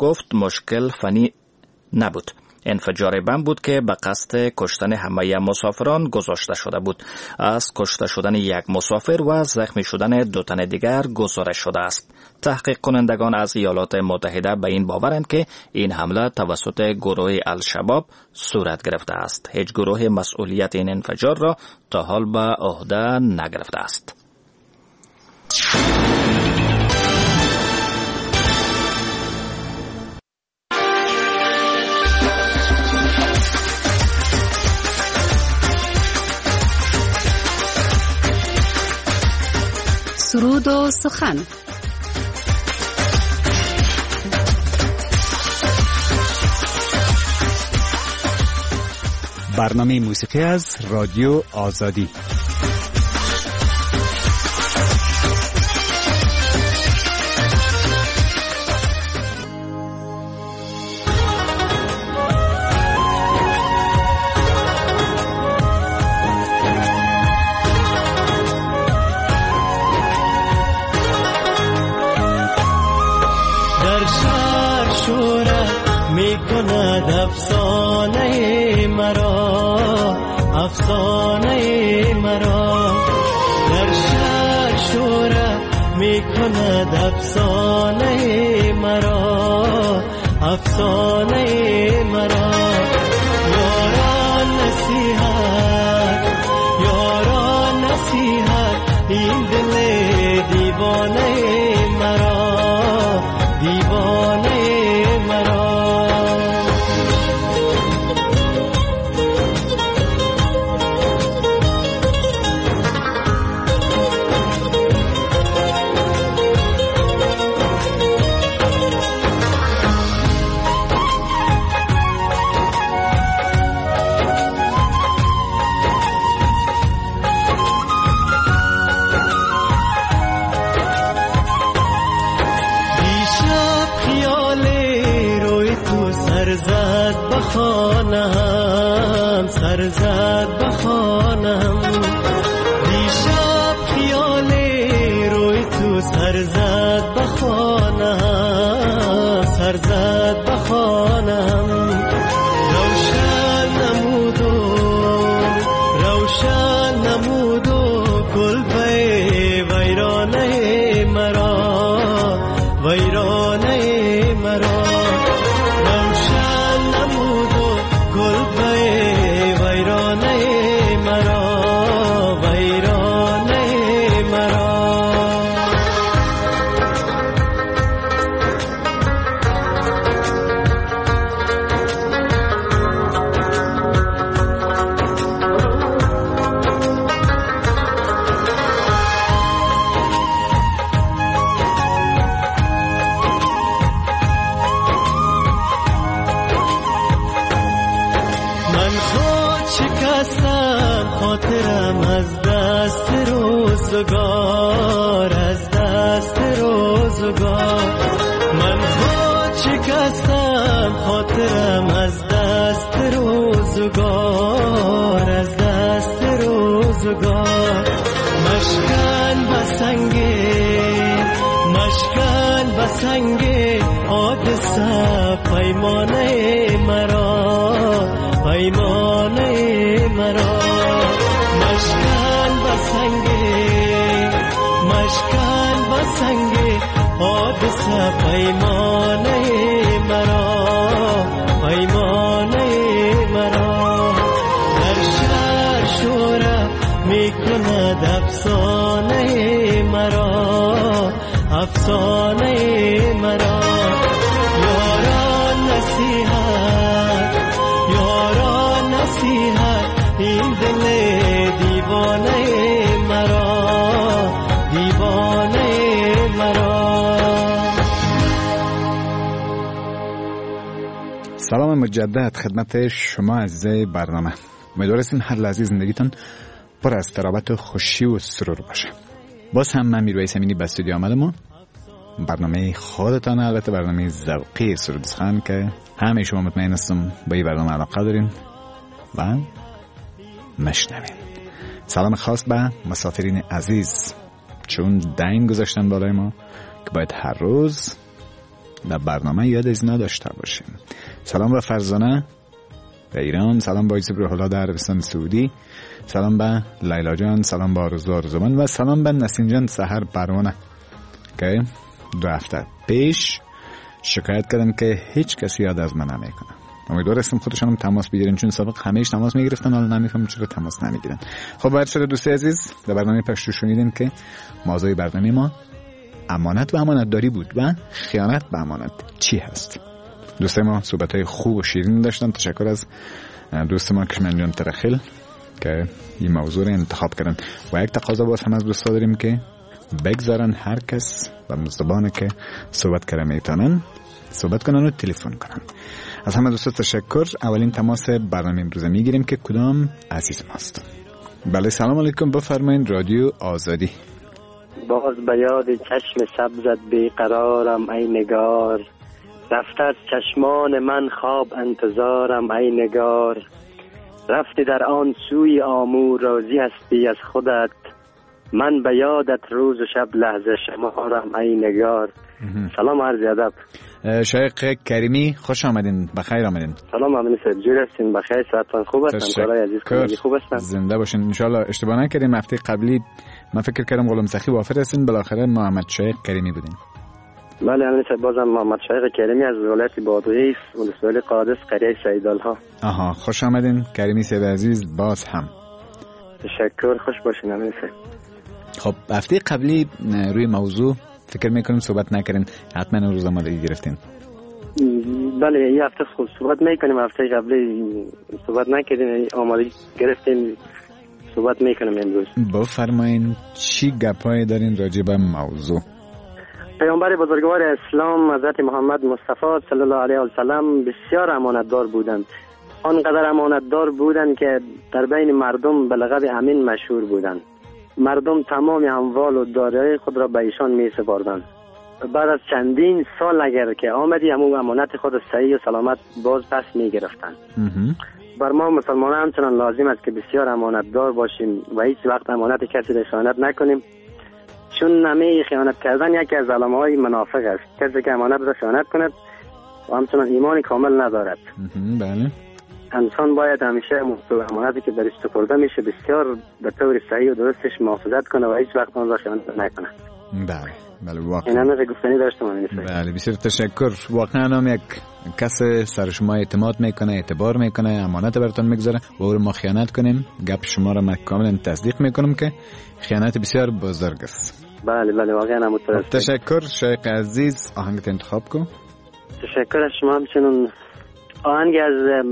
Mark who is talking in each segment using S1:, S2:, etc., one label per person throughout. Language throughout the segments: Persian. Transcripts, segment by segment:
S1: گفت مشکل فنی نبود. انفجار بم بود که به قصد کشتن همه مسافران گذاشته شده بود. از کشته شدن یک مسافر و زخمی شدن 2 تن دیگر گزارش شده است. تحقیق کنندگان از ایالات متحده به این باورند که این حمله توسط گروه الشباب صورت گرفته است. هیچ گروه مسئولیت این انفجار را تا حال به عهده نگرفته است.
S2: سرود و سخن.
S3: برنامه موسیقی از رادیو آزادی.
S4: افسانه مرا در شهر شوره میکند، افسانه مرا یاران نصیحت این دل دیوانه مرا سرزد بخانم دیشب خیال روی تو سرزد بخانم روشن نمود و گل پی ویرانه مرا روشن نمود و گل پی ویرانه مرا خاطرم از دست روزگار من خود شکستم، خاطرم از دست روزگار مشکن بسنگ حادثه پیمانه مرا مشکن بسنگ حادثه پیمانه مرا در شهر شوره میکند افسانه مرا یاران نصیحت این دل دیوانه مرا
S3: سلام مجدد خدمت شما عزیزای برنامه. امیدوارم هر لحظه زندگیتون پر از ترابط و خوشی و سرور باشه. باز هم من میرویس امینی به استودیو آمدم. برنامه خودتان، البته برنامه ذوقی سرود سخن که همه شما مطمئن هستم به این برنامه علاقه دارین و مشنوین. سلام خاص به مسافرین عزیز، چون دین گذاشتن بالای ما که باید هر روز در برنامه یاد از اینا داشته باشیم. سلام به فرزانه به ایران، سلام به یوسف روح الله در عربستان سعودی، سلام به لیلا جان، سلام به آرزوان و سلام به نسیم جان سحر پروانه که 2 هفته پیش شکایت کردن که هیچ کسی یاد از من نمیکنه. امیدوار هستم خودشون هم تماس بگیرن، چون سابق همه‌اش تماس میگرفتن، حالا نمیفهمم چرا تماس نمیگیرن. خب بعد شده دوستای عزیز، در برنامه پشتو شنیدین که موضوع برنامه ما امانت و امانتداری بود و خیانت به امانت چی هست. دوستای ما صحبت‌های خوب و شیرین داشتن. تشکر از دوست ما کشمن جان ترخیل که این موضوع رو انتخاب کردن و یک تقاضا باز هم از دوستا داریم که بگذارن هر کس و زبانی که صحبت کنه میتونن صحبت کنن و تلفن کنن. از همه دوستا تشکر. اولین تماس برنامه امروز میگیریم که کدام عزیز ماست. بله سلام علیکم، بفرمایید. رادیو آزادی.
S2: باز به یاد چشم سبزت بیقرارم ای نگار، رفته از چشمان من خواب انتظارم ای نگار، رفتی در آن سوی آمور راضی هستی از خودت، من به یادت روز و شب لحظه شمارم ای نگار. سلام عرض ادب.
S3: شایق کریمی خوش آمدین، بخیر آمدین.
S2: سلام امین صاحب، جور هستین؟ بخیر، صحتتان خوب است؟ کارای عزیز کلی خوب هستن؟
S3: زنده باشین ان شاء الله. اشتباه نکردیم هفته قبلی من فکر کردم غلام سخی وافر هستین، بالاخره محمد شایق کریمی بودین.
S2: بله امین صاحب، بازم محمد شایق کریمی از ولایت بادغیس ولسوالی قادس قریه سیدالها.
S3: آها خوش آمدین کریمی صاحب عزیز باز هم.
S2: تشکر، خوش باشین امین صاحب.
S3: خب هفته قبلی روی موضوع فکر میکنم صحبت نکردین، حتما روز آمادگی گرفتین.
S2: بله یه هفته خوب صحبت میکنیم، هفته قبلی صحبت نکردین، آمادگی گرفتین، صحبت میکنم امروز.
S3: بفرمایین چی گپایی دارین راجع به موضوع؟
S2: پیامبر بزرگوار اسلام حضرت محمد مصطفی صلی الله علیه و سلم بسیار امانتدار بودند. آنقدر امانتدار بودند که در بین مردم به لقب امین مشهور بودند. مردم تمام اموال و دارایی خود را به ایشان می سپردند. بعد از چندین سال اگر که آمدی همون امانت خود صحیح و سلامت باز پس می گرفتند. بر ما مسلمانان همچنان لازم است که بسیار امانتدار باشیم و هیچ وقت امانت کسی را خیانت نکنیم، چون همه خیانت کردن یکی از علامه‌های منافق است. کسی که امانت را خیانت کند و همچنان ایمان کامل ندارد.
S3: بله.
S2: انسان باید همیشه امانتی که درش سپرده میشه بسیار به طور صحیح و درستش محافظت کنه و هیچ وقت آن را خیانت نکنه.
S3: بله واقعا.
S2: این همه گفتنی داشتم من.
S3: بله بسیار تشکر. واقعا هم یک کس سر شما اعتماد میکنه، اعتبار میکنه، امانت براتون میگذاره و او رو ما خیانت کنیم، گپ شما را من کاملا تصدیق میکنم که خیانت بسیار بزرگ است.
S2: بله واقعا همونطور است.
S3: تشکر شایق عزیز. آهنگت انتخاب کن.
S2: تشکر از شما. همچنین آهنگ از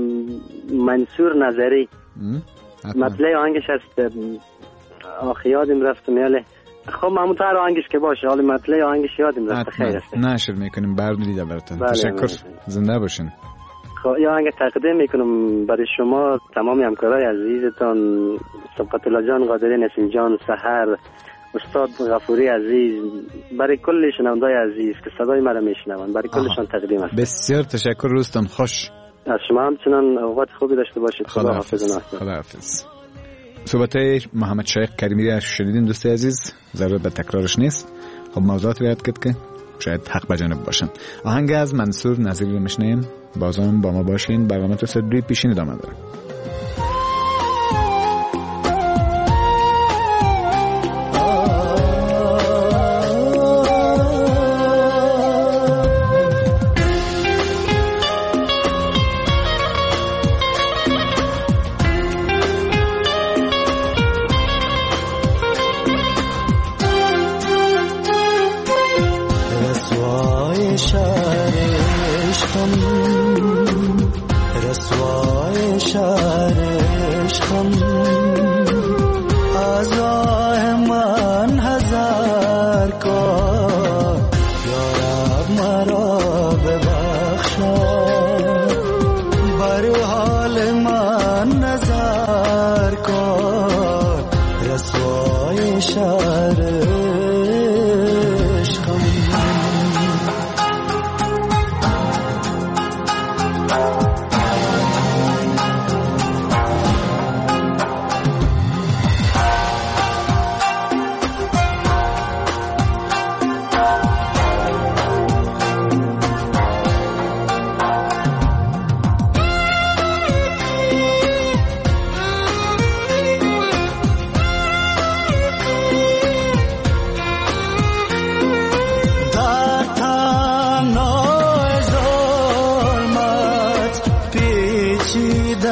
S2: منصور نظری، مطلع آهنگش است آخ یادم رفت میاله. خب همونطور آهنگش که باشه، حالا مطلع آهنگش یادم رفت. خیر است،
S3: نشر میکنیم بردیده براتون. تشکر، زنده باشین.
S2: خب یه آهنگ تقدیم میکنم برای شما تمام همکارای عزیزتان، صبحت الله جان قادری، نسیم جان سحر، استاد غفوری عزیز، برای کل شنوندای عزیز که صدای مرا میشنون، برای کلشان تقدیم است.
S3: بسیار تشکر، روزتون خوش.
S2: از شما همچنان اوقات خوبی داشته باشید.
S3: خدا حافظ. صحبت محمد شایق کریمی را شنیدین دوست عزیز، ضرورت به تکرارش نیست. خب موضوعات رو یاد کرد که شاید حق به جانب باشن. آهنگ از منصور نظری رو میشنیم. بازم با ما باشین، برنامه تا ساعت 2 پیشین ادامه داره.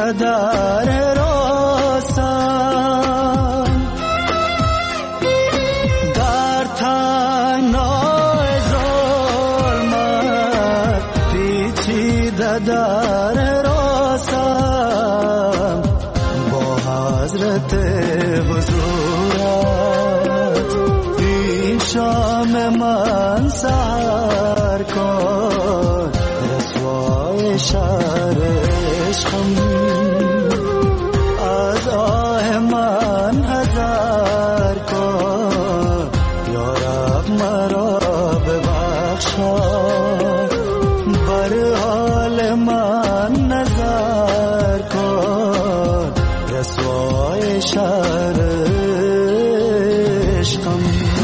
S4: در راستم در تنگنای ظلمت پیچیده در راستم با حضرت حضورت این شام من سحر کن رسوای شهر عشقم از آه من حذر کن یا رب مرا ببخشا بر حال من نظر کن رسوای شهر عشقم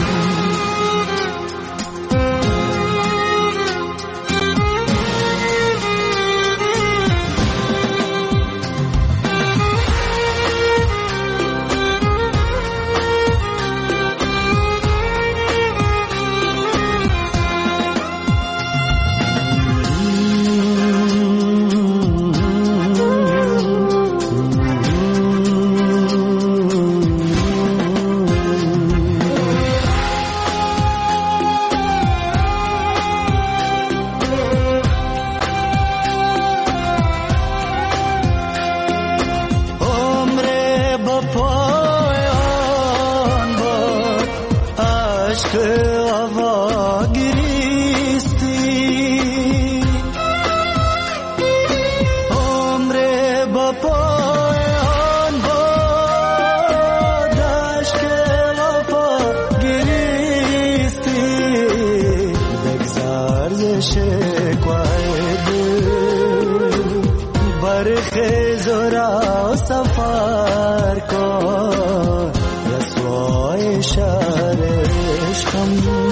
S4: سفر کن رسوای شهر عشقم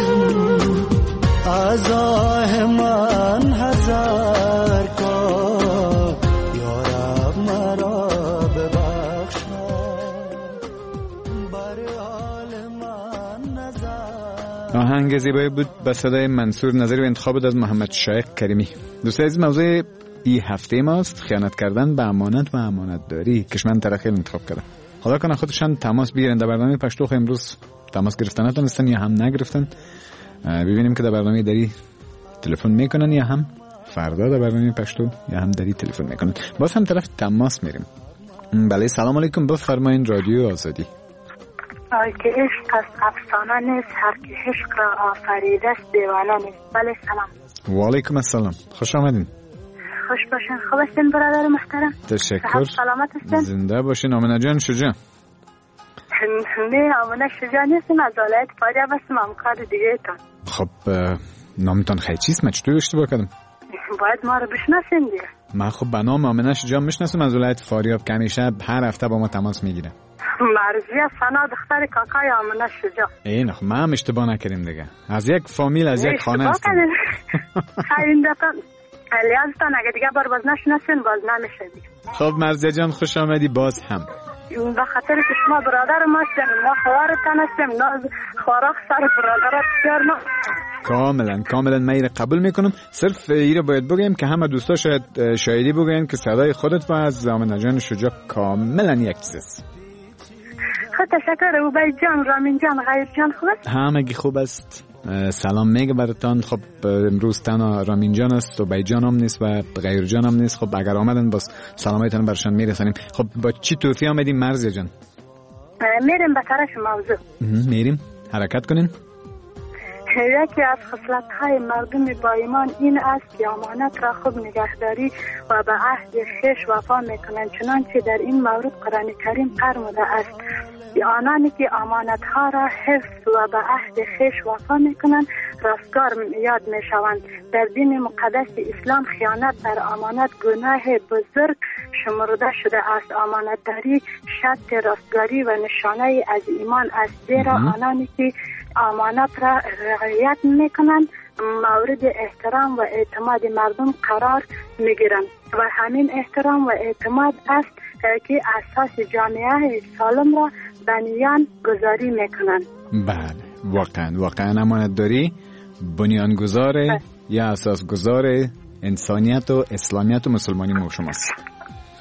S4: از آه من حذر کن یا رب مرا ببخشا بر حال من نظر.
S3: آهنگ زیبایی بود به صدای منصور نظری و انتخاب بود از محمد شایق کریمی. دوستان عزیز، موضوع این هفته ماست خیانت کردن به امانت و امانتداری که من طرح خیلی انتخاب کردم. خدا کنه خودشان تماس بگیرن. در برنامه پشتو امروز تماس گرفتن نتونستن یا هم نگرفتن. ببینیم که در برنامه دری تلفن میکنن یا هم فردا در برنامه پشتو یا هم دری تلفن میکنن. باز هم طرف تماس میریم. بله سلام علیکم، بفرمایید. رادیو آزادی.
S5: که عشق از افسانه نیست، هر که عشق را آفریده است دیوانه نیست. بله سلام.
S3: و علیکم السلام، خوش آمدین.
S5: خوش باشین. خوب هستین برادر محترم؟
S3: تشکر.
S5: سلامت هستین؟
S3: زنده باشین. آمنه جان شجاع.
S5: نه آمنه شجاع نیستم، از ولایت فاریاب هستم، همکار دیگه تان.
S3: خب نامتان خیلی چیست؟ من چطور اشتباه کردم؟
S5: باید ما رو بشناسین دیگه.
S3: من خب به نام آمنه شجاع میشناسم، از ولایت فاریاب که همیشه هر هفته با ما تماس میگیره.
S5: مرضیه سنا دختر کاکای آمنه شجاع.
S3: این خب ما هم اشتباه نکردیم دیگه، از یک فامیل از یک خانه هستیم.
S5: خیلی دفعه لیازتان اگه دیگه بار باز نشناسین باز نمیشه دیگه.
S3: خب مرزیه جان خوش آمدی باز هم.
S5: به خاطر که شما برادر ما هستین، ما خوارتان هستیم، خوارخ سر برادرات بسیار ما.
S3: کاملا من ایره قبول میکنم. صرف ایره باید بگیم که همه دوستا شاید شایدی بگیم که صدای خودت و از آمنه جان شجاع کاملا یک چیز است.
S5: خب تشکر. او بای جان، رامین جان، غیر جان خوب است؟
S3: همگی خوب است. سلام میگه براتان. خب امروز تنها رامین جان است و بای جان هم نیست و غیر جان هم نیست. خب اگر آمدن باز سلامایتان برشان میرسانیم. خب با چی توفی آمدیم مرزیه جان؟
S5: میریم به طرف موضوع.
S3: میریم حرکت کنین.
S5: یکی از خصلت‌های مردم با ایمان این است که امانت را خوب نگهداری و به عهد خویش وفا میکنند، چنانچه در این مورد قرآن کریم فرموده است آنانی که امانت‌ها را حفظ و به عهد خویش وفا میکنند رستگار یاد میشوند. در دین مقدس اسلام خیانت در امانت گناه بزرگ شمرده شده است. امانتداری شرط رستگاری و نشانه از ایمان است، زیرا آنانی که امانت را رعایت میکنند مورد احترام و اعتماد مردم قرار میگیرند و همین احترام و اعتماد است که اساس جامعه سالم را بنیان گذاری میکنند.
S3: بله واقعا امانتداری بنیانگذار یا اساس گذار انسانیت و اسلامیت و مسلمانی ما شماست.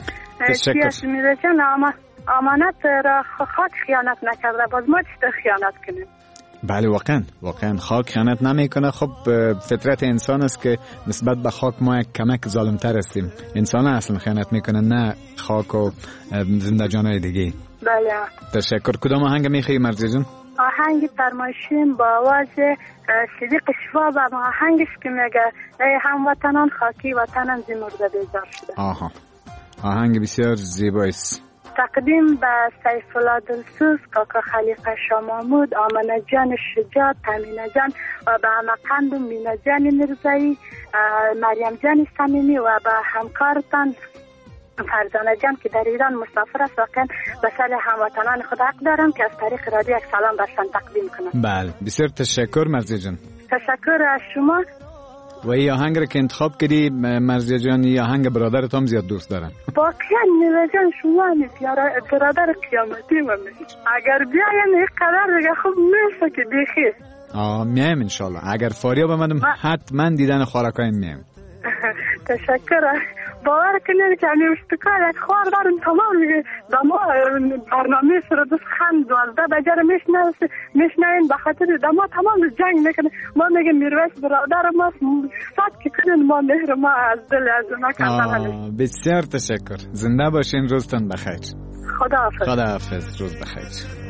S3: تشکر.
S5: میره جان امانت را خاک خیانت نکرده، باز ما چطور خیانت کنیم؟
S3: بله واقعا خاک خیانت نمیکنه. خب فطرت انسان است که نسبت به خاک ما یک کمک ظالمتر هستیم. انسان اصلا خیانت میکنه، نه خاک و زنده جانای دیگه.
S5: بله
S3: تشکر. کدام آهنگ میخوایی مرزی جان؟
S5: آهنگ فرمایشیم با آواز صدیق شواب، اما آهنگش که میگه ای هموطنان خاکی وطنم زی مرده بیزار شده.
S3: آها، آهنگ بسیار زیبایی است.
S5: تقدیم به سیف الله دلسوز، کاکا خلیفه شاه محمود، آمنه جان شجاع، تامینه جان و به همقند مینه جان مرزایی، مریم جان صمیمی و به همکارتان فرزانه جان که در ایران مسافر است. واقعا به سال هموطنان خود حق دارم که از طریق رادیو یک سلام برشان تقدیم کنم.
S3: بله بسیار تشکر مرزی جان.
S5: تشکر از شما.
S3: و این آهنگ را که انتخاب کردی مرزی جان، این آهنگ برادرت هم زیاد دوست دارم.
S5: واقعا نیوه جان شما برادر قیامتی من میشی. اگر بیایم یک قدر دیگه خوب میشه که بیخی.
S3: میایم انشالله. اگر فاریاب آمدم حتما دیدن خوراکایم میایم.
S5: تشکر. باور کنید که همی اشتکار یک خوار دارم تمام میگه دما برنامه سر دوست خند 12 بجر میشنین به خاطر دما تمام جنگ میکنه. ما میگه میرویس برادر ماست، صد که کنین ما مهر ما از دل از ما کردن.
S3: بسیار تشکر. زنده باشین. روزتان بخیر. خداحافظ. روز بخیر.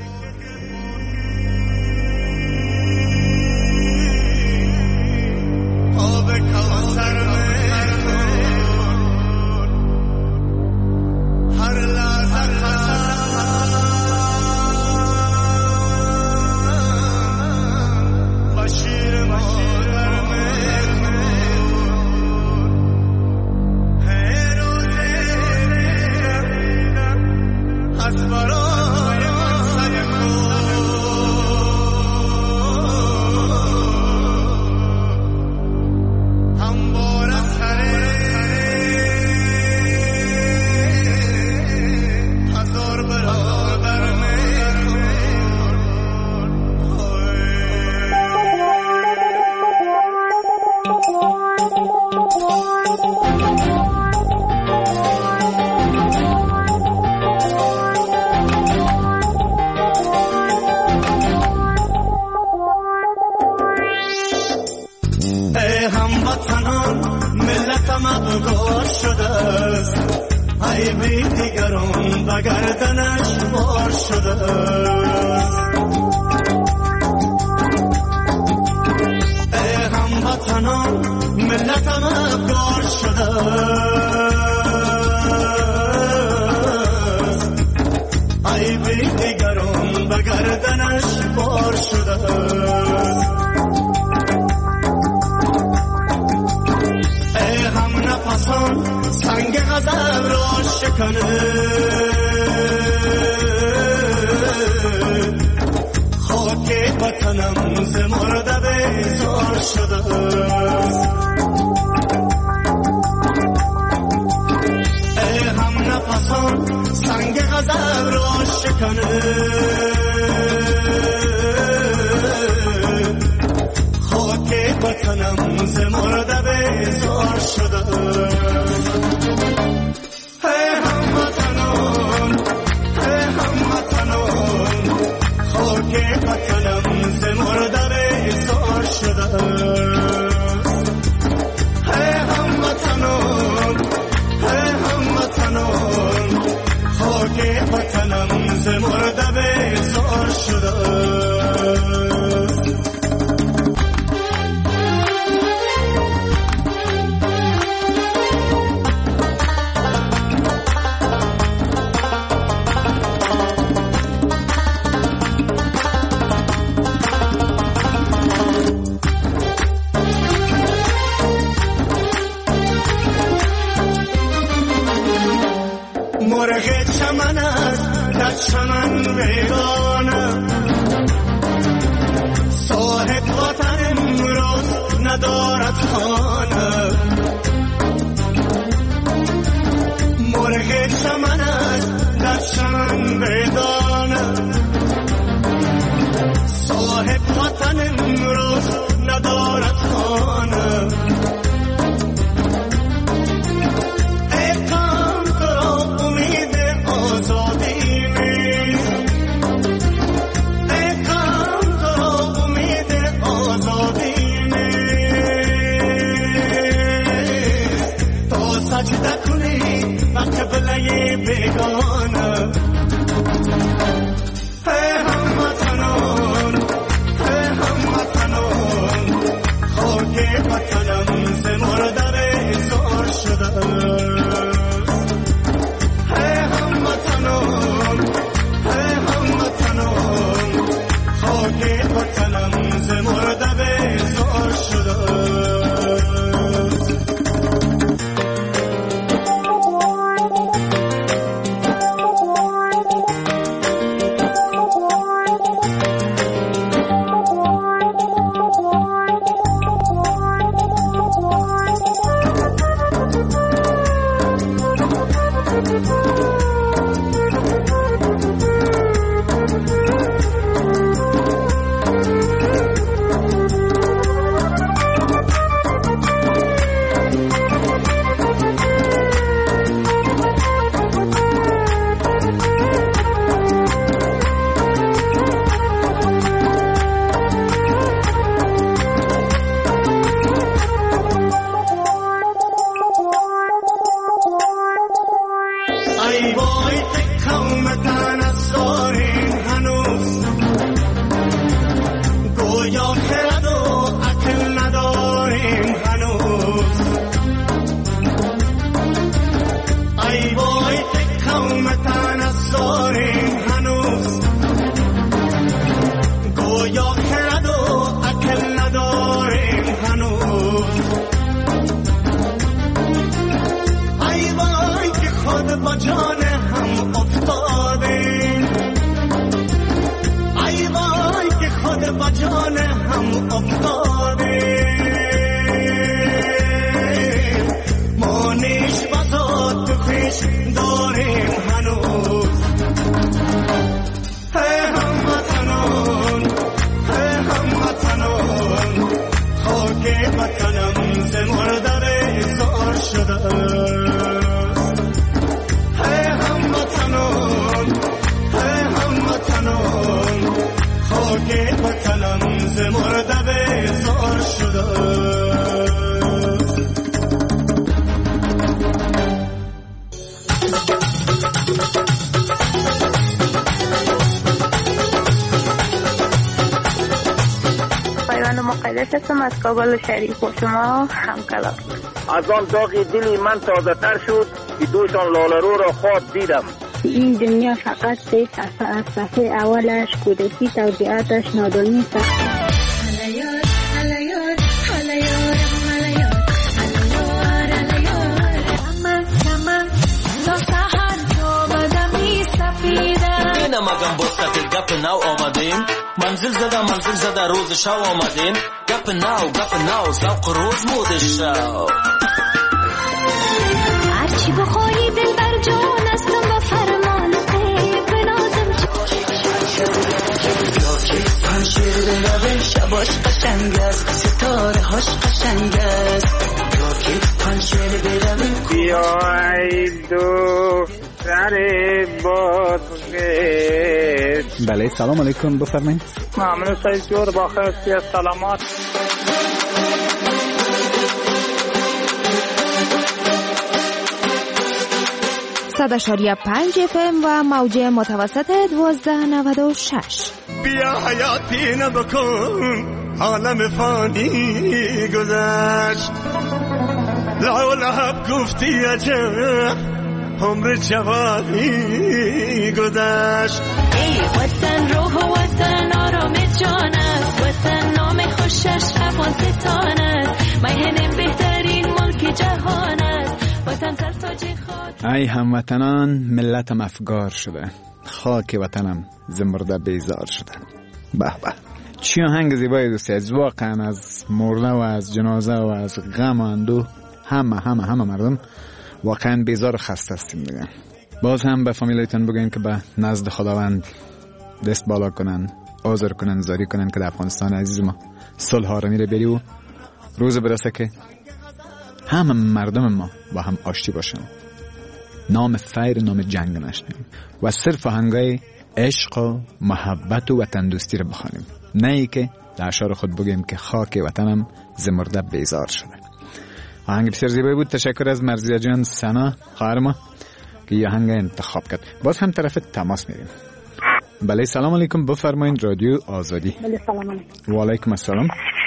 S4: سجده کنی و قبله بیگانه هموطنان خاک وطنم ز مرده بیزار شده هموطنان خاک وطنم ز مرده بیزار شده
S5: هستم از کابل شریف و شما همکلام.
S6: از آن داغی دلی من تازه تر شد که دوشان لالرو را خواب دیدم.
S5: این دنیا فقط سه صفحه از صفحه اولش کودکی توضیحاتش نادانی است.
S7: نمگم بسته گپ نو آمدیم منزل زده روز شو آمدیم گپ نو زوق روز مود شو
S8: هرچی بخوایی دل بر جان استم و فرمان بنازم یا که پنشیر بروه شباش قشنگ است ستاره هاش قشنگ است یا که پنشیر بروه
S6: بیای دو سر
S3: بله سلام علیکم بفرمایید.
S6: ممنون سعید جور با خیلی سلامات.
S9: صد 5 FM و موج متوسط 1296.
S4: بیا حیاتی نبکن عالم فانی گذشت لعو لحب گفتی عجب عمر جوانی گذشت
S8: ای وطن روح و وطن آرام جان است وطن نام خوشش افغانستان است میهن بهترین ملک جهان است وطن سر تاج خاک.
S3: ای هموطنان ملتم افگار شده خاک وطنم زمرده بیزار شده. به به چی آهنگ زیبای دوستی. از واقعا از مرده و از جنازه و از غم و اندوه همه مردم واقعا بیزار خسته هستیم دیگه. باز هم به فامیلایتون بگوین که به نزد خداوند دست بالا کنن عذر کنن زاری کنن که در افغانستان عزیز ما صلح آرامی رو بری و روز برسه که همه مردم ما با هم آشتی باشن نام فیر نام جنگ نشنیم و صرف آهنگای عشق و محبت و وطن دوستی رو بخوانیم نه ای که در اشعار خود بگیم که خاک وطنم ز مرده بیزار شده. آهنگ بسیار زیبایی بود. تشکر از مرزیه جان سنا خواهر ما که یه آهنگ انتخاب کرد. باز هم طرف تماس میریم. بله سلام علیکم، بفرمایید رادیو آزادی.
S5: بله سلام علیکم.
S3: و علیکم السلام.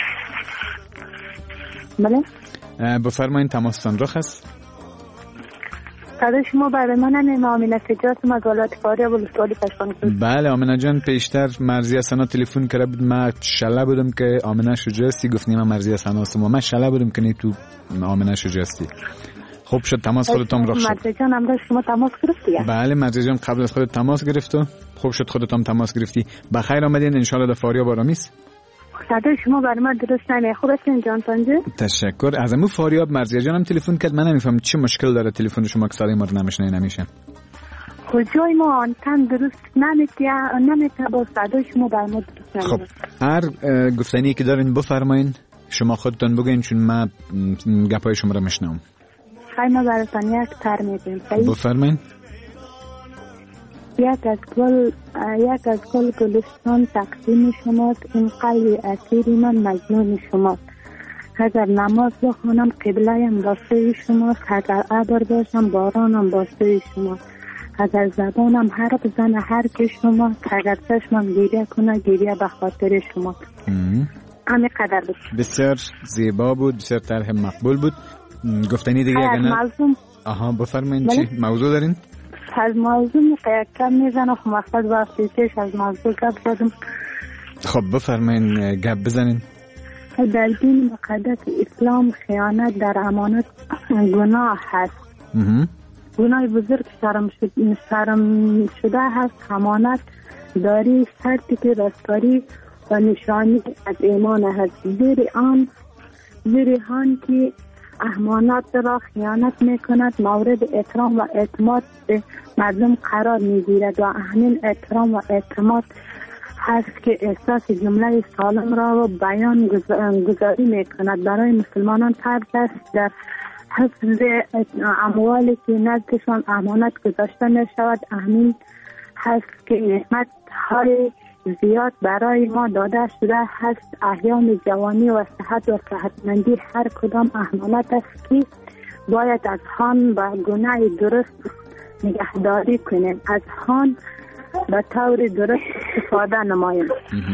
S5: بله
S3: بفرمایید تماستان رخ است.
S5: صدای شما برای من آمینه سجاد از ولایت فاریاب ولسوالی پشتون بود.
S3: بله آمینه جان، پیشتر مرزیه سنا تلفن کرده بود، من شله بودم که آمینه شجاعتی گفتیم من مرزیه سنا هستم و من شله بودم که نه تو آمینه شجاعتی. خوب شد تماس خودتون رخ شد.
S5: مرزیه جان امروز شما تماس گرفتی؟
S3: بله مرزیه جان قبل از خودت تماس گرفت و خوب شد خودتون تماس گرفتی. بخیر آمدین ان شاء الله در فاریاب آرامی است.
S5: صدای شما برای من درست نمیاد. خوب هستین جان تانجی؟
S3: تشکر. از امو فاریاب مرزیه جانم تلفن کرد، من نمیفهم چه مشکل داره تلفن شما که صدای ما رو نمیشه.
S5: کجای ما آنتن درست نمیتونه با صدای شما برای ما درست نمیاد.
S3: خب هر گفتنی که دارین بفرمایین، شما خودتون بگین چون من گپای شما رو میشنوم.
S5: خیلی ما براتون یک تر میگیم.
S3: بفرمایین.
S5: یک از گل گلستان تقدیم شماست، این قلب اسیر من مجنون شماست. اگر نماز بخونم قبله‌ام با سوی شماست، اگر ابر باشم بارانم با سوی شماست، اگر زبانم حرف بزنه حرف شماست، اگر چشمم گریه کنه گریه به خاطر شماست. همین قدر بود.
S3: بسیار زیبا بود، بسیار طرح مقبول بود. گفتنی دیگه اگر نه
S5: موضوع
S3: بفرمایید. چی موضوع دارین؟
S5: از موضوع کم میزنم خب مقصد وقتی کش از موضوع گپ زدم.
S3: خب بفرمایین گپ بزنین.
S5: در دین مقدس اسلام خیانت در امانت گناه هست. گناه بزرگ شرم شده هست. امانت داری سرتیفیکت و نشانی از ایمان هست. زیر آن که امانت را خیانت میکند مورد احترام و اعتماد به مردم قرار میگیرد و همین احترام و اعتماد هست که احساس جمله سالم را و بیان گذاری میکند. برای مسلمانان فرض است در حفظ اموالی که نزدشان امانت گذاشته میشود. همین هست که نعمت های زیاد برای ما داده شده هست. ایام جوانی و صحت و صحتمندی هر کدام امانت است که باید از آن با گناه درست نگهداری کنیم، از آن به طور درست استفاده نماییم.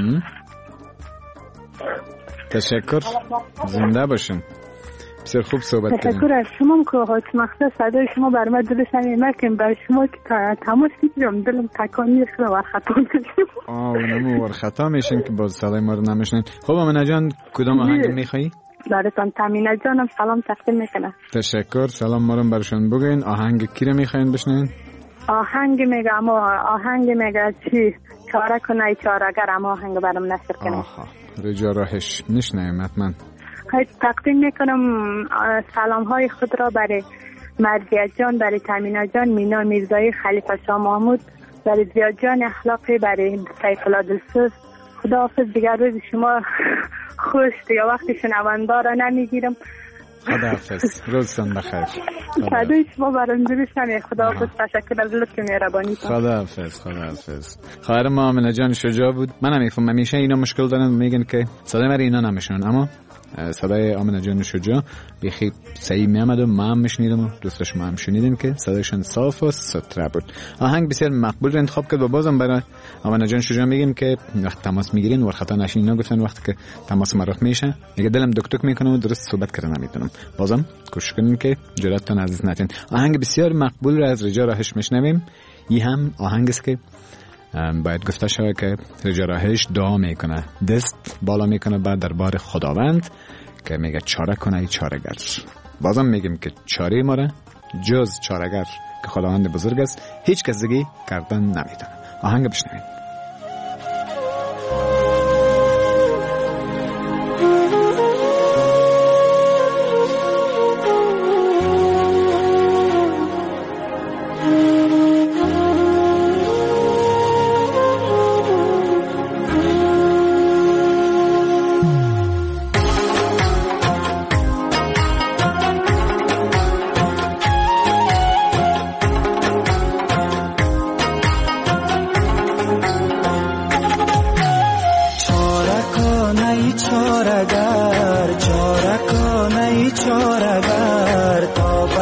S3: تشکر، زنده باشین. بسیار خوب صحبت کردیم.
S5: تشکر از شما که مخصوص صدای شما بر من درست نمیاد. برای شما که تماس میگیرم دلم تکانی شده و خطا میشم.
S3: اونمو ور خطا میشین که باز صدای ما رو نمیشنین. خب آمینه جان کدام آهنگ میخوایی؟
S5: براتون تامینه جانم سلام تقدیم میکنم.
S3: تشکر، سلام ما رو برشون بگین. آهنگ کی رو میخواین بشنوین؟
S5: آهنگ میگه چی چاره کنه چاره‌گر، اما آهنگ برام نشر کنه.
S3: رجا راهش نشنویم حتما.
S5: تقدیم میکنم سلام های خود را برای مرزیه جان، برای تامینه جان، مینا میرزایی، خلیفه شاه محمود، برای زیاد جان اخلاقی، برای سیف الله دلسوز. خداحافظ. دیگر روز شما خوش، دیگر وقتی شنونده را نمیگیرم.
S3: خداحافظ، روزتان بخیر.
S5: صدای شما برام درست نمیاد. خداحافظ، تشکر از لطف مهربانیتون.
S3: خداحافظ. خواهر ما آمینه جان شجاع بود. من نمیفهم همیشه اینا مشکل دارن، میگن که صدای من اینا نمیشنن، اما صدای آمینه جان شجاع بخی صحیح میامد و ما هم میشنیدم و دوستش ما هم شنیدیم که صدایشان صاف و سطره بود. آهنگ بسیار مقبول رو انتخاب کرد و بازم برای آمینه جان شجاع میگیم که وقت تماس میگیرین ور خطا نشین. اینا گفتن وقتی که تماس مرخ میشه میگه دلم دکتک میکنه و درست صحبت کردن نمیتونم. بازم کوشش کنین که جرأتتون عزیز نتین. آهنگ بسیار مقبول رو از رجا راهش میشنویم. این هم آهنگ است که باید گفته شود که رجا راهش دعا میکنه، دست بالا میکنه بعد دربار خداوند که میگه چاره کنه چاره‌گر. بازم میگیم که چاره ما را جز چاره‌گر که خداوند بزرگ است هیچ کس دیگه کردن نمیتونه. آهنگ بشنوید.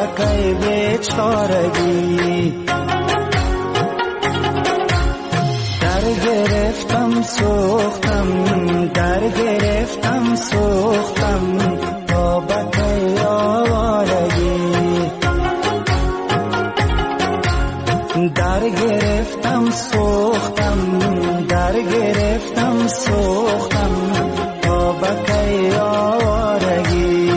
S10: بکای بیچارگی در گرفتم سوختم در گرفتم سوختم تا بکای آوارگی در گرفتم سوختم در گرفتم سوختم تا بکای آوارگی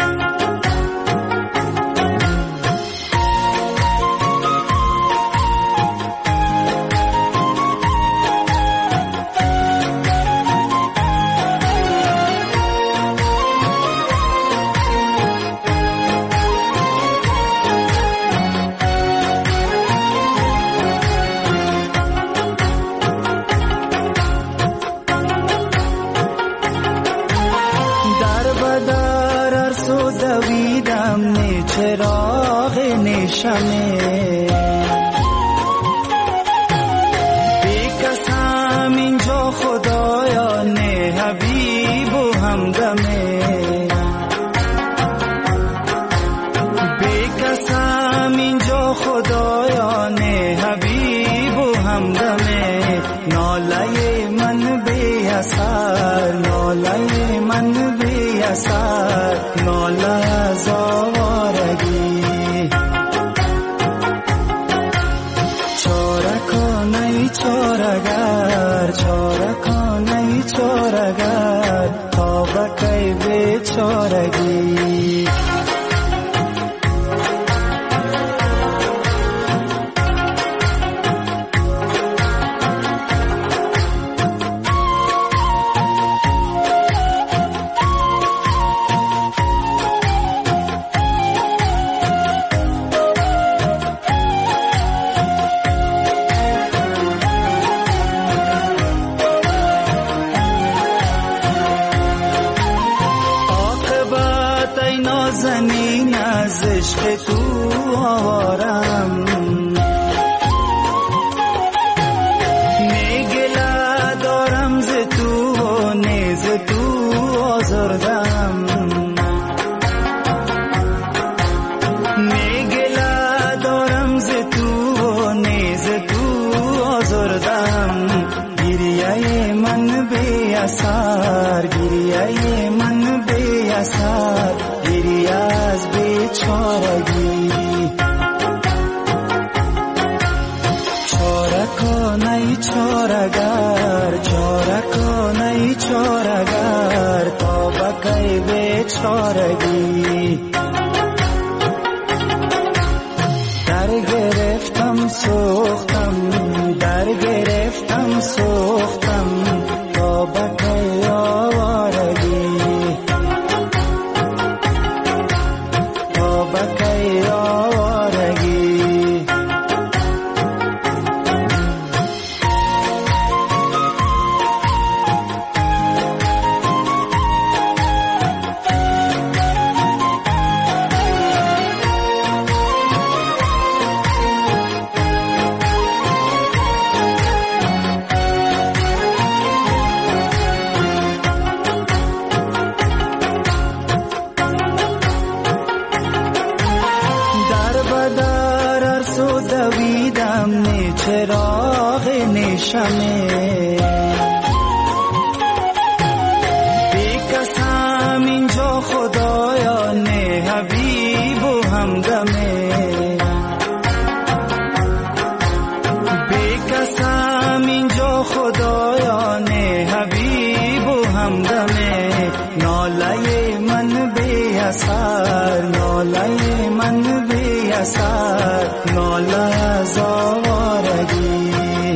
S10: چراغ نشمه بیکسم اینجا خدایا نه حبیب و همدمه بیکسم اینجا خدایا نه حبیب و همدمه ناله من بی اثر ناله من بی اثر ناله از آوارگی چارکانه چارگر چارکانه چارگر تا بکی بیچارگی زمین از عشق تو آوارم میگله دارم ز تو و نیز تو آزردم میگله دارم ز تو و نیز تو آزردم گریه من بی اثر گریه من بی اثر گریه از بیچارگی چارکانه چارگر چارکانه چارگر تا بکی بیچارگی در گرفتم سوختم در گرفتم سوختم تا بکی آوارگی بکی آوارگی چراغ نشمه بیکسم اینجا خدایا نه حبیب و همدمه بیکسم اینجا خدایا نه حبیب و همدمه ناله من بی اثر ناله من بی اثر ناله از آوارگی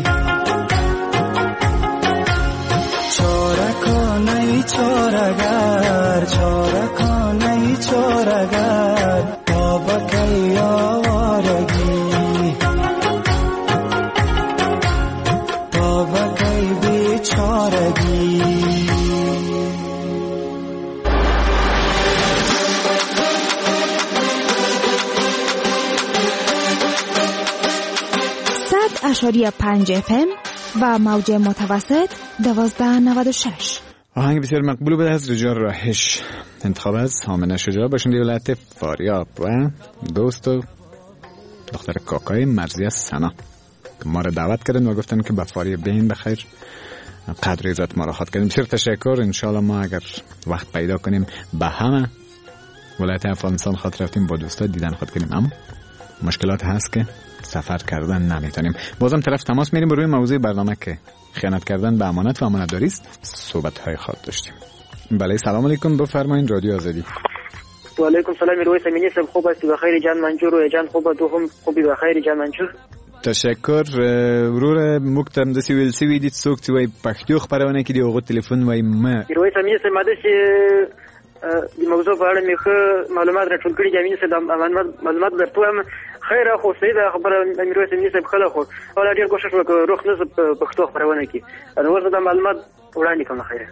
S10: چارکانه چارگر چارکانه چارگر تا بکی آوارگی تا بکی بیچارگی
S9: 100.5 FM و موج متوسط 1296.
S3: آهنگ بسیار مقبول بود از رجال راهش، انتخاب از حامنه شجاع باشنده ولایت فاریاب و دوست و دختر کاکای مرزی سنا ما را دعوت کردن و گفتن که به فاریاب بین بخیر، قدر عزت ما را خواهد کردیم. بسیار تشکر. انشالله ما اگر وقت پیدا کنیم به همه ولایت افغانستان خاطر رفتیم با دوستا دیدن خود کنیم، اما مشکلات هست که سفر کردن نمیتونیم. بازم طرف تماس میریم روی موضوع برنامه که خیانت کردن به امانت و امانتداری است صحبت های خاص داشتیم. بله سلام علیکم، بفرمایید رادیو آزادی.
S2: و علیکم سلام رویس امینی صاحب، خوب است بخیر جان منجور و جان خوب تو هم خوبی بخیر جان منجور.
S3: تشکر. ورور مکتم دسی ویل سی ویدیت سوکت وای پختو خبرونه کی دی اوغه تلفن وای ما
S2: رویس امینی صاحب ماده چې د موضوع په اړه مې معلومات راټول کړي دي. امینی صاحب معلومات درته وایم. خیر اخو سید خبره رویس امینی صاحب خلا خو ولا ډیر کوشش وکړ روخ نه پښتو خبرونه کی نو ورته د معلومات وړاندې کوم. خیر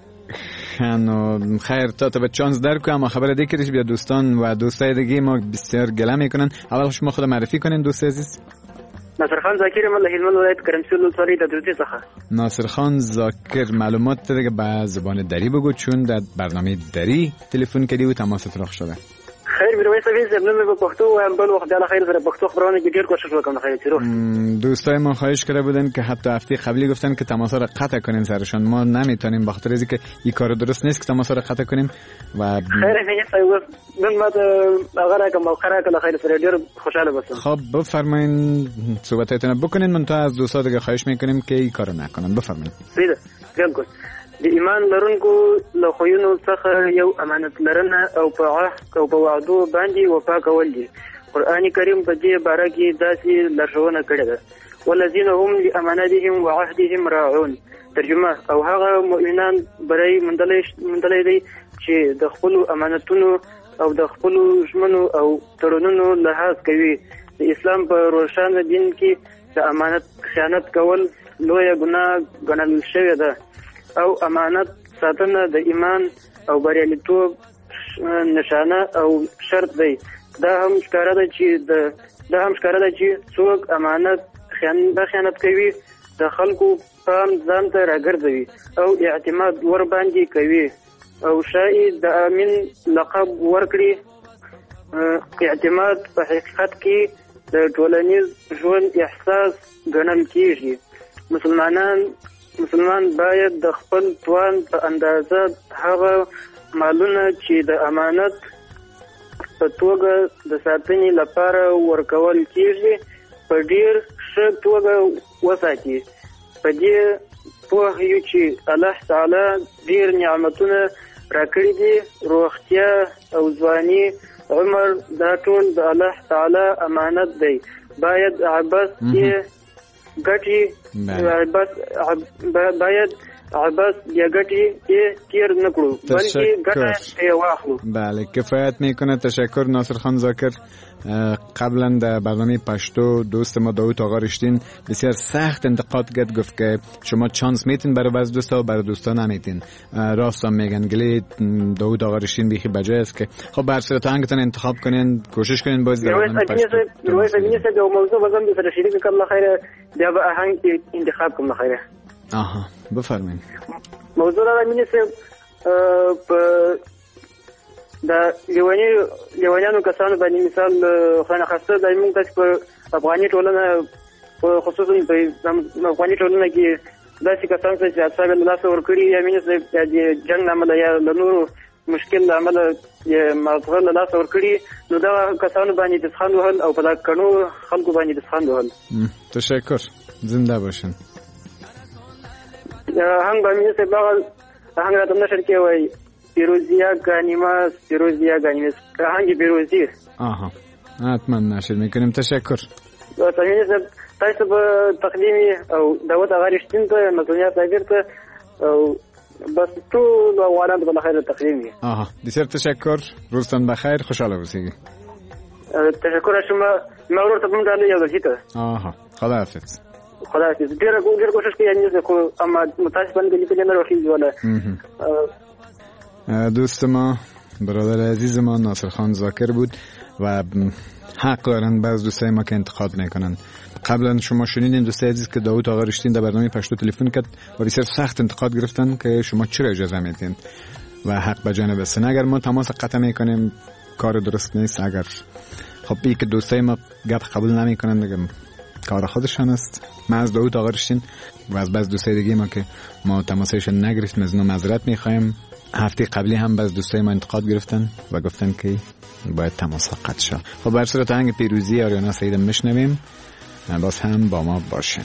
S3: خانو خیر تا به چانس در که اما خبر دیگه کردیش بیا دوستان و دوستای دیگه ما بسیار گله میکنن. اول شما خود معرفی کنین دوست عزیز.
S2: ناصر خان زاکر مله هلمند ولایت کرمسول ولسوالی د دوتی څخه. ناصر
S3: خان زاکر معلومات دیگه به زبان دری بگو چون در برنامه دری تلفن کردی و تماس اطلاق شده.
S2: خیر میرویس صاحب زمینه به پښتو و بل وخت د خیر سره پښتو خبرونه کې ډیر کوشش وکم. خیر چیرو
S3: دوستای ما خواهش کرده بودن که حتی هفته قبلی گفتن که تماس را قطع کنین سرشان. ما نمیتونیم بخاطر از اینکه این کار درست نیست که تماس را قطع کنیم و
S2: خیر میرویس صاحب من ما اگر کوم خبره کله خیر سره ډیر خوشاله باشم.
S3: خب بفرمایید صحبتاتون بکنین. من تا از دوستا دیگه خواهش میکنیم که این کارو نکنن. بفرمایید.
S2: سیده بالکل د ایمان لرونکو له خویونو څخه یو امانت لرنه او په عهد او په وعدو باندې وفا کول دي. قرآن کریم په دې باره کې داسې لارښوونه کړې ده: والذین هم لاماناتهم وعهدهم راعون. ترجمه: او هغه مؤمنان بری موندلی دی چې د خپلو امانتونو او د خپلو ژمنو او تړونونو لحاظ کوي. د اسلام په روښانه دین کې د امانت خیانت کول لویه ګناه ګڼل شوې ده او امانت ساتنه د ایمان او بریالیتوب نشانه او شرط دی. دا هم ښکاره ده چې څوک امانت خیانت کوي د خلکو پام ځان ته راګرځوي او اعتماد ور باندې کوي او شاید د امین لقب ورکړي. اعتماد په حقیقت کې د ټولنیز ژوند احساس ګڼل کیږي. مسلمان باید د خپل توان په اندازه هغه مالونه چې د امانت په توګه د ساتنې لپاره ورکول کیږي په ډیر ښه توګه وساتي. په دې پوه یو چې الله تعالی ډیر نعمتونه راکړي دي. روغتیا او ځواني عمر دا ټول د الله تعالی امانت دی. باید عباس ګټي باید عباس یا ګټي تیر نکړو بلکې ګټه واخلو.
S3: بله کفایت میکنه. تشکر ناصر خان زاکر. قبلا در برنامه پشتو دوست ما داوود آقا رشتین بسیار سخت انتقاد کرد، گفت که شما چانس میتین برای بعض دوستا و برای دوستا نمیتین. راست هم میگن. گلی داوود آقا رشتین بیخی بجای است که خب بر صورت آهنگتون انتخاب کنین، کوشش کنین باز در برنامه پشتو.
S2: روایت امینی صاحب یو موضوع بازم سره شریک کړم. الله خیره بیا به آهنگ انتخاب کوم. خیره
S3: آها بفرمایید.
S2: موضوع را امینی صاحب په د لیوانیانو کسانو باندې مثال خانه خاصه د موږ په افغاني ټولنه خصوصا په افغاني ټولنه کې داسې کسان چې اصحاب الله سره ورکړي یا مینه د جنگ عمل یا د نورو مشکل عمل یا مغفر الله سره ورکړي نو دا کسانو باندې د ځخان وهل او په دا کڼو خلکو باندې د ځخان وهل.
S3: تشکر. زنده باشین.
S2: هنگ با مینه صاحب هنگ را تم نشر کې وای پیروزیا گانیماس هنگ پیروزی.
S3: آها حتما نشر میکنیم. تشکر.
S2: تامین صاحب تاسو به تقدیمی او دعوت غارشتین ته مسئولیت صاحب ته او بس ټول افغانان په خیر تقدیمی.
S3: آها بسیار تشکر. روزتان بخیر. خوشحال باشید.
S2: تشکر شما مورور ته مونږ له یو ځکه.
S3: آها خدا حافظ.
S2: خدا حافظ. ډیر کوشش کوي یعنی خو اما متاسفانه کلی نه راخیږي ولا.
S3: دوست ما برادر عزیز ما ناصر خان زاکر بود. و حق دارن بعض دوستای ما که انتقاد میکنن. قبلا شما شنیدین دوستای عزیز که داوود آقا رشتین در برنامه پشتو تلفن کرد و بسیار سخت انتقاد گرفتن که شما چرا اجازه میدین و حق به جانب است. اگر ما تماس قطع میکنیم کار درست نیست. اگر خب این که دوستای ما گپ قبول نمیکنن دیگه کار خودشان است. ما از داوود آقا رشتین و از بعض دوستای دیگه ما که ما تماسشون نگرفتیم از اونها معذرت میخوایم. هفته قبلی هم بعض دوستای ما انتقاد گرفتن و گفتن که باید تماس قطع شه. خب بر صورت آهنگ پیروزی آریانا سعید میشنویم. باز هم با ما باشین.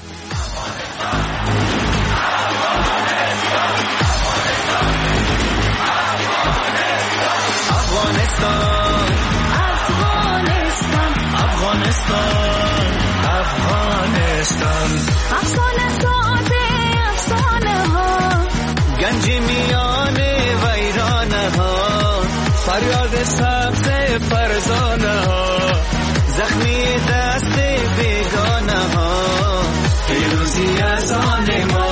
S10: افغانستان افغانستان افغانستان افغانستان افغانستان به افسانه ها گنج میان ویرانه ها فریاد سبز فرزانه ها زخمی دست بیگانه ها پیروزی از آن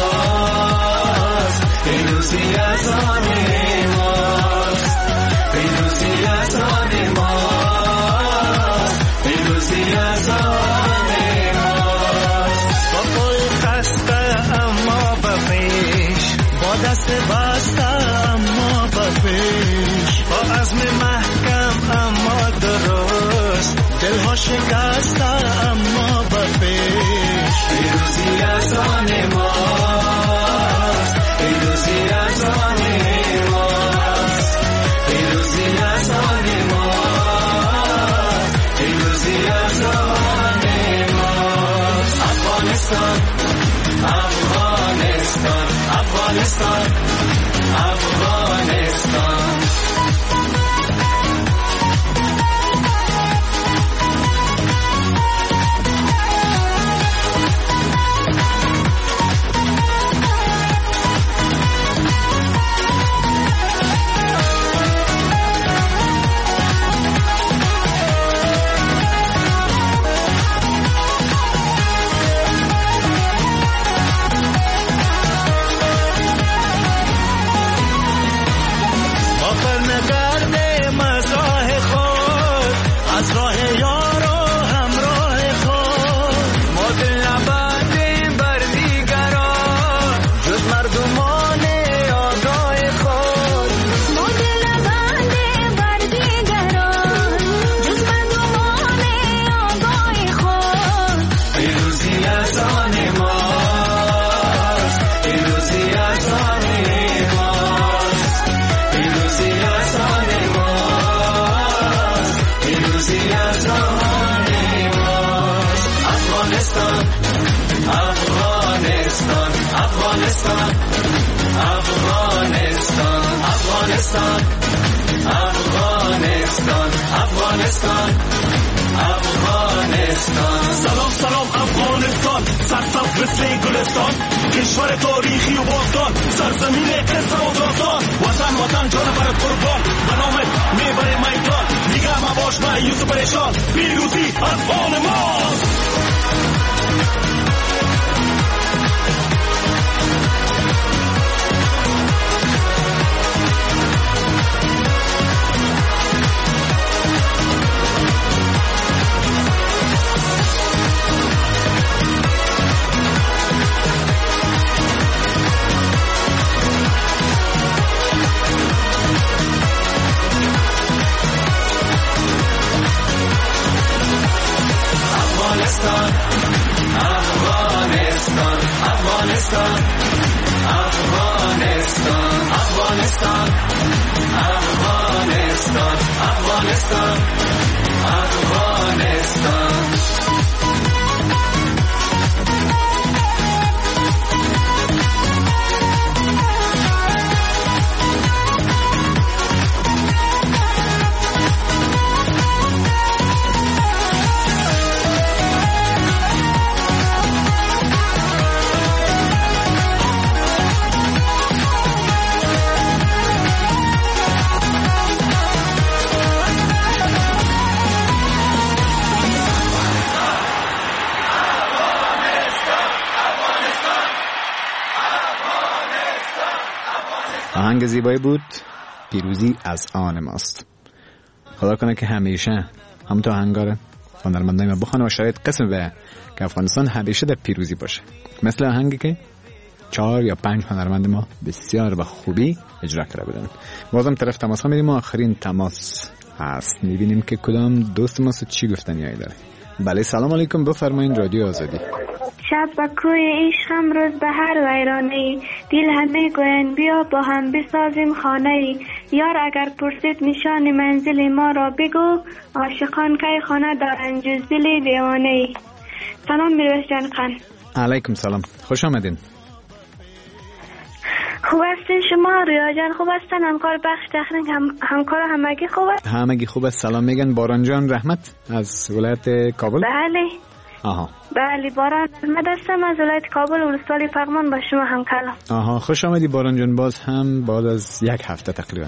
S10: ماست پیروزی از آن ماست پیروزی از آن ماست پیروزی از آن ماست با پای خسته اما بپیش با دست بسته اما بپیش با عزم محکم اما درست دلها شکسته اما بپیش پیروزی از آن ماست پیروزی از آن ماست پیروزی از آن ماست پیروزی از آن ماست افغانستان افغانستان افغانستان افغانستان
S4: سلام سلام افغانستان سرسبز مثل گلستان کشور تاریخی و باستان سرزمین قصه و داستان وطن وطن جان برات قربان به نامت میبره میدان دیگه مباش مایوس و پریشان پیروزی از آن ماست
S3: آهنگ زیبایی بود. پیروزی از آن ماست. خدا کنه که همیشه هم تا هنگار هنرمندای ما بخونه و شاید قسم به که افغانستان همیشه در پیروزی باشه، مثل آهنگی که 4 یا 5 هنرمند ما بسیار به خوبی اجرا کرده بودن. بازم طرف تماس ها میریم و آخرین تماس هست، میبینیم که کدام دوست ما چی گفتنی داره. بله سلام علیکم، بفرمایید. رادیو آزادی.
S11: شب با کوی عشقم روز به هر ویرانه، دل همه گوین بیا با هم بسازیم خانه. یار اگر پرسید نشان منزل ما را بگو، عاشقان که خانه دارن جز دل دیوانه. سلام میرویس جان خان.
S3: علیکم سلام، خوش آمدین.
S11: خوب هستین شما؟ ریا جان خوب هستن؟ همکار بخش تخنیک همکار همگی خوب است؟
S3: همگی خوب است. سلام میگن باران جان رحمت از ولایت کابل.
S11: بله.
S3: آها.
S11: بله باران رحمت هستم از ولایت کابل ولسوالی پغمان با شما هم کلام.
S3: آها خوش آمدی باران جان، باز هم بعد از 1 هفته تقریبا.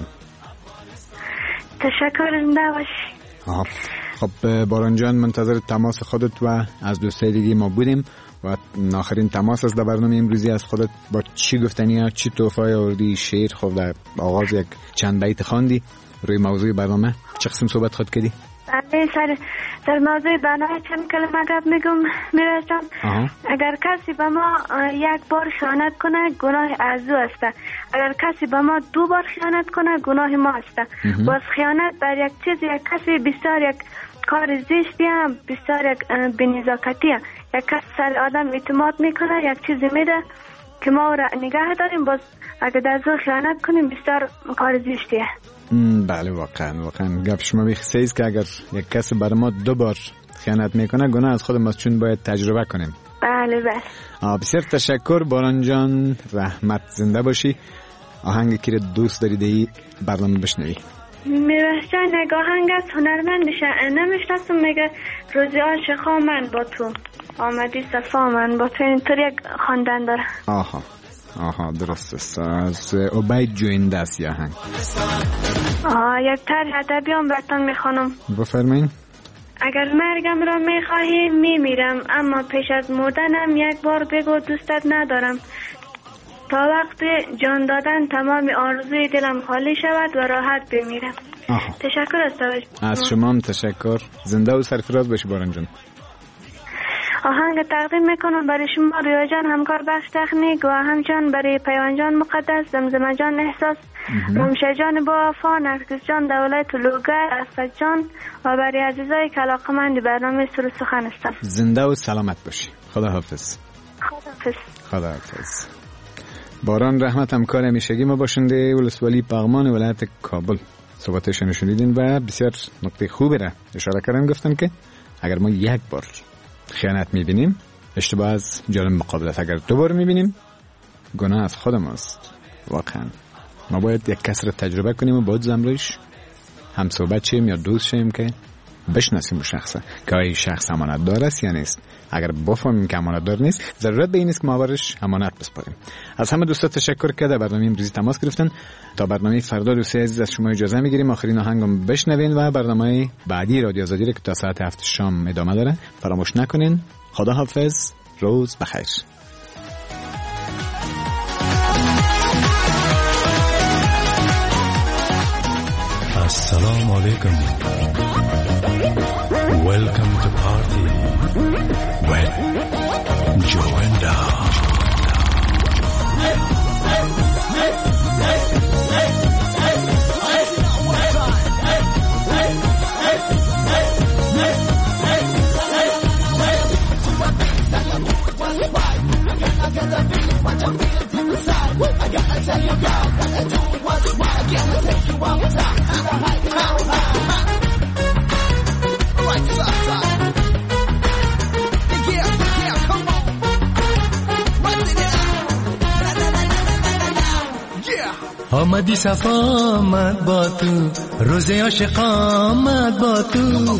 S11: تشکر، زنده باشی.
S3: آها خب باران جان منتظر تماس خودت و از دوستای دیگه ما بودیم و آخرین تماس از در برنامه امروزی از خودت با چی گفتنی ها، چی توفای آوردی؟ شعر خب در آغاز یک چند بیت خواندی روی موضوع برنامه، چه قسم صحبت خود کردی؟
S11: بله در موضوع برنامه چند کلمه گفت میگم میرسم. اگر کسی به ما 1 بار خیانت کنه گناه از او است، اگر کسی به ما 2 بار خیانت کنه گناه ما است. باز خیانت در یک چیز یک کسی بسیار یک کار زشتی هم، بسیار یک بی‌نزاکتی هم. یک کس سر آدم اعتماد میکنه، یک چیزی میده که ما را نگه داریم، باز اگر در زور خیانت کنیم بسیار کار زشتیه.
S3: بله واقعا گپ شما بخصیص است که اگر یک کس بر ما 2 بار خیانت میکنه گناه از خود ما، چون باید تجربه کنیم.
S11: بله
S3: بسیار تشکر باران جان رحمت، زنده باشی. آهنگی که دوست داری دی برنامه بشنوی؟
S11: میرویس جان یک آهنگ از هنرمند نمیشناسم، میگه روزی عاشقا من با تو آمدی صفا من با تو، اینطور یک خواندن داره.
S3: آها درست است، از عبید جوینده است یه آهنگ.
S11: یک طرح ادبیام براتون میخوانم.
S3: بفرمایید.
S11: اگر مرگم را میخواهی میمیرم، اما پیش از مردنم 1 بار بگو دوستت ندارم، تا وقت جان دادن تمام آرزوی دلم خالی شود و راحت بمیرم. تشکر از توجه.
S3: از شما هم تشکر، زنده و سرفراز باشی باران جان.
S11: آهنگ تقدیم میکنم برای شما ریا جان همکار بخش تکنیک و همچنان برای پیوان جان مقدس، زمزمه جان احساس، رمشه جان با وفا، نرگس جان دولت لوگر، اسد جان و برای عزیزای که علاقه‌مند برنامه سر و سخن هستن.
S3: زنده و سلامت باشی. خدا حافظ. خدا حافظ. باران رحمت همکار همیشگی ما باشنده ولسوالی پغمان ولایت کابل. صحبتشون شنیدین و بسیار نکته خوبی را اشاره کردن، گفتن که اگر ما 1 بار خیانت میبینیم اشتباه از جانب مقابل است، اگر 2 بار میبینیم گناه از خود ماست. واقعا ما باید یک کس را تجربه کنیم و باید زمروش هم صحبت شیم یا دوست شیم که بشناسیم شخصه که این شخص امانت دار است یا نیست. اگر بفهمیم که امانت دار نیست، ضرورت به این است که ما برش امانت بسپاریم. از همه دوستا تشکر کرده برنامه امروزی تماس گرفتن. تا برنامه فردا دوستای عزیز از شما اجازه میگیریم آخرین آهنگم بشنوین و برنامه بعدی رادیو آزادی رو که تا ساعت 7 شام ادامه داره فراموش نکنین. خدا حافظ، روز بخیر.
S12: السلام علیکم. Welcome to party with Joanda. I gotta tell you, girl, gotta do what's right. I gotta take you out top to the high. Right side. Yeah, come on. Right it down. Yeah.
S10: آمدی صفا آمد با تو، روز عاشق آمد با تو.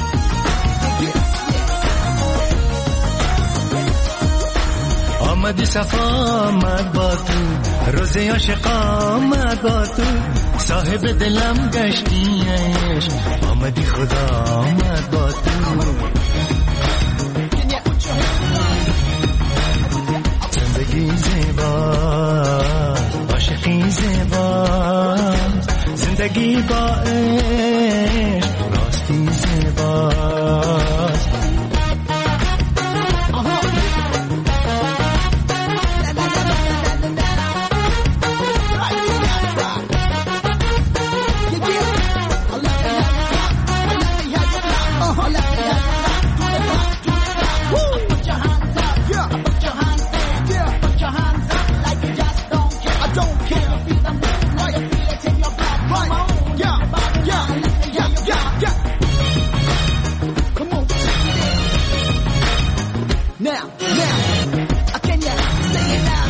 S10: آمدی صفا آمد با تو، روز عاشق آمد با تو. صاحب دلم گشتی عشق، آمدی خدا آمد با تو. زندگی زیبا، عاشقی زیبا، زندگی با عشق
S12: now. Can you sing it now?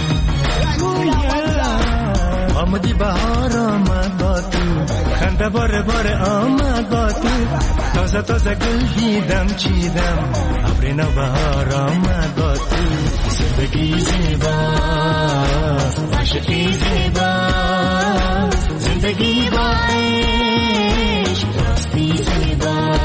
S10: آمدی بهار آمد با تو خنده باره باره آمد با تو تازه تازه گل دیدم چیدم ابر نو بهار آمد با تو زندگی زیبا عاشقی زیبا زندگی با عشق راستی زیبا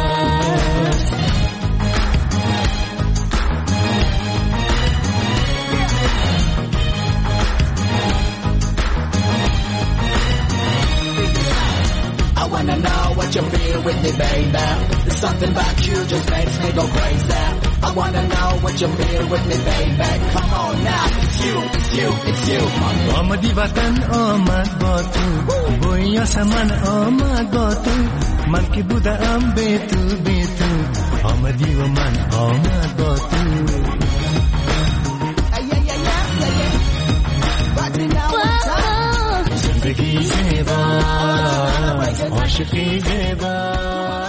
S12: I wanna know what you feel with me, baby. There's something about you just makes me go crazy. I wanna know what you feel with me, baby. Come on now, it's you, it's you, it's you.
S10: آمدی وطن آمد با تو بوی آسمان آمد با تو من که بودم به تو به تو آمدی و من آمد با تو زندگی زیبا عاشقی زیبا